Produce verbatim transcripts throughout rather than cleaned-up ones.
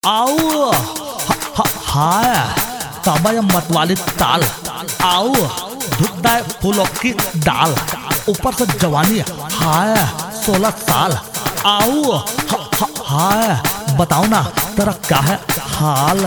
आओ हाय तबया मतवाली ताल आओ धुकदाय फूलों की डाल ऊपर से जवानी हाय सोलह साल आओ हाय बताओ ना तेरा क्या है हाल।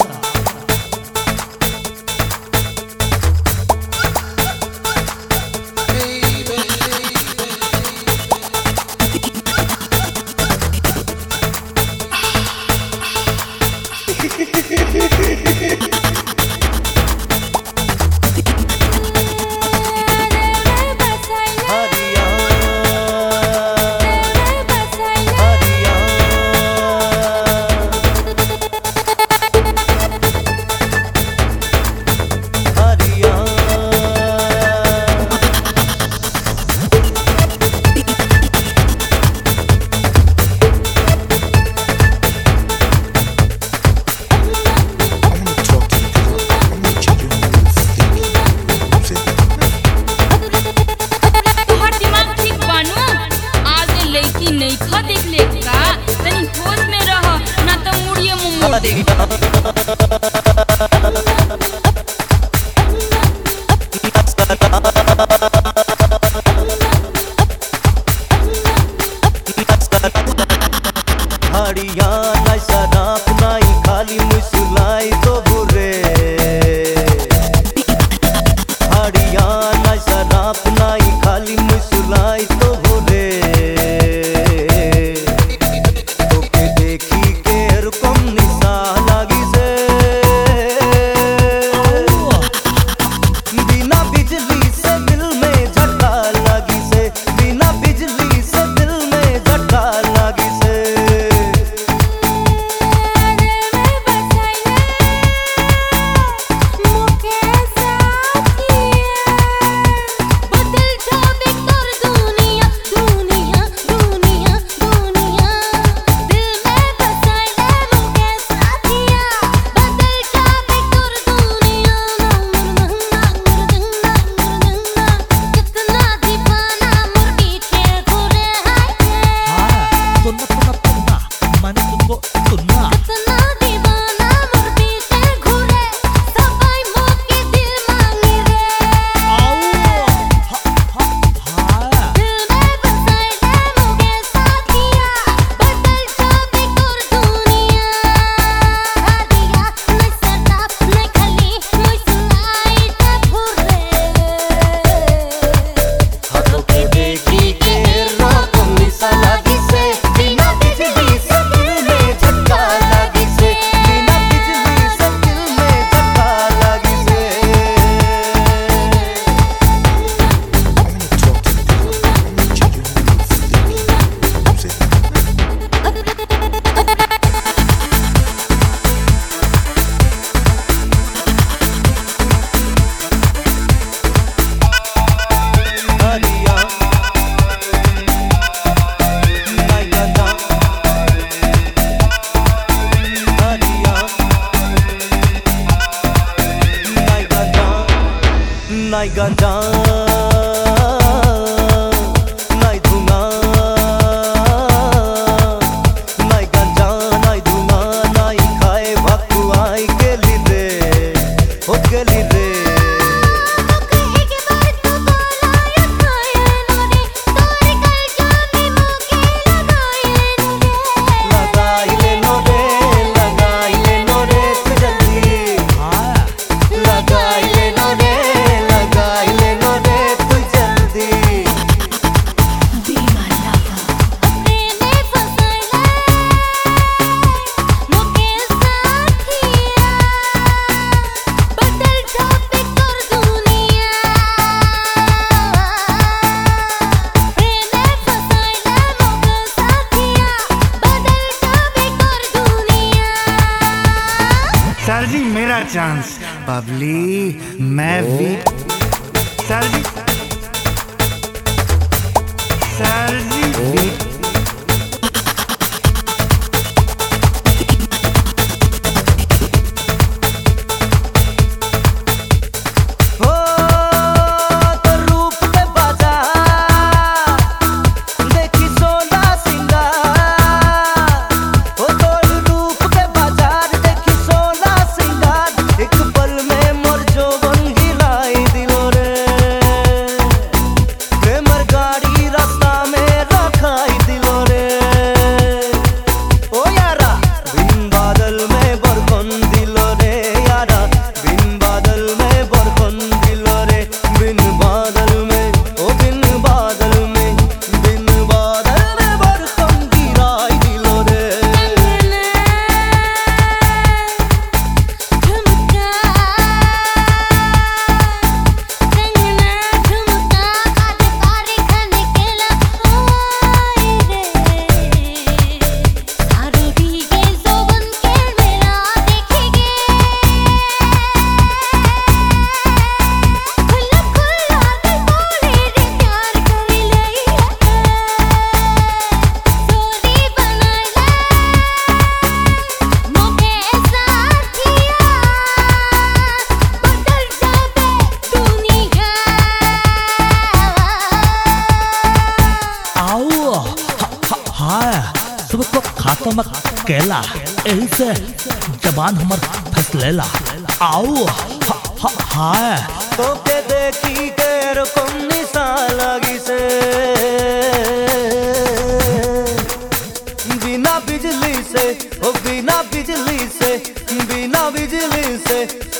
नाई गांजा नाई धुआं नाई गांजा नाई धुआं नाई खाए भकुआई गेली रे हो गेली रे सर जी मेरा चांस बबली मैं भी सर जी सर जी भी देखी सोना सिंगार, ओ तोड़ रूप के बाजार। सब तो खाता में केला यही से जबान हमर फसलेला आओ हा, हा, हाय तो के देखी के रकम निशा लगी से बिना बिजली से ओ बिना बिजली से बिना बिजली से